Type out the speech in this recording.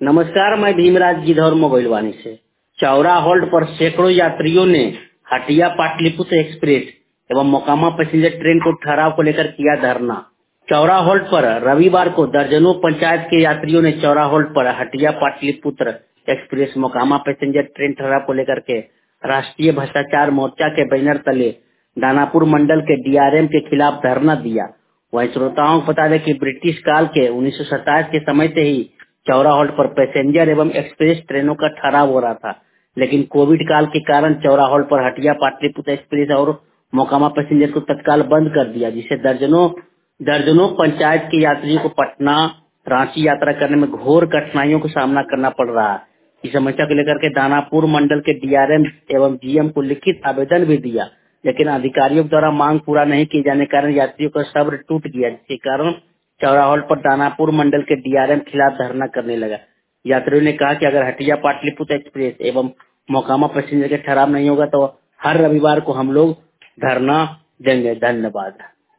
नमस्कार, मैं भीमराज गिद्धौर मोबाइलवानी से। चौरा होल्ड पर सैकड़ों यात्रियों ने हटिया पाटलिपुत्र एक्सप्रेस एवं मोकामा पैसेंजर ट्रेन को ठहराव को लेकर किया धरना। चौरा होल्ड पर रविवार को दर्जनों पंचायत के यात्रियों ने चौरा होल्ड पर Hatia Pataliputra express Mokama passenger train ठहराव को लेकर के राष्ट्रीय भ्रष्टाचार मोर्चा के बैनर तले दानापुर मंडल के डीआरएम के खिलाफ धरना दिया। वहीं श्रोताओं को बता दें कि ब्रिटिश काल के 1927 के समय से ही चौरा होल्ड पर पैसेंजर एवं एक्सप्रेस ट्रेनों का ठहराव हो रहा था, लेकिन कोविड काल के कारण चौरा होल्ड पर हटिया पाटलिपुत्र एक्सप्रेस और मोकामा पैसेंजर को तत्काल बंद कर दिया, जिससे दर्जनों पंचायत के यात्रियों को पटना रांची यात्रा करने में घोर कठिनाइयों का सामना करना पड़ रहा है। इस समस्या को लेकर के दानापुर मंडल के डीआरएम एवं जीएम को लिखित आवेदन भी दिया, लेकिन अधिकारियों द्वारा मांग पूरा नहीं किए जाने के कारण यात्रियों का सब्र टूट गया, जिसके कारण चौरा होल्ड पर दानापुर मंडल के डीआरएम खिलाफ धरना करने लगा। यात्रियों ने कहा कि अगर हटिया पाटलिपुत्र एक्सप्रेस एवं मोकामा पैसेंजर के ठहराव नहीं होगा तो हर रविवार को हम लोग धरना देंगे। धन्यवाद।